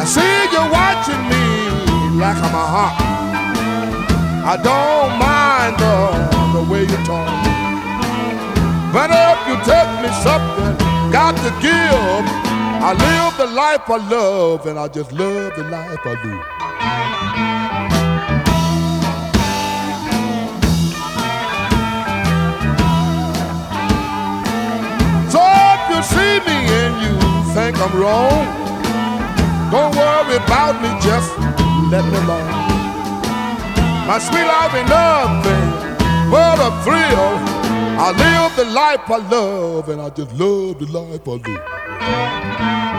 see you watching me like I'm a hawk. I don't mind the way you talk. But if you take me something, got to give. I live the life I love, and I just love the life I live. So if you see me and you think I'm wrong, don't worry about me, just let me alone. My sweet life ain't nothing but a thrill. I live the life I love, and I just love the life I live.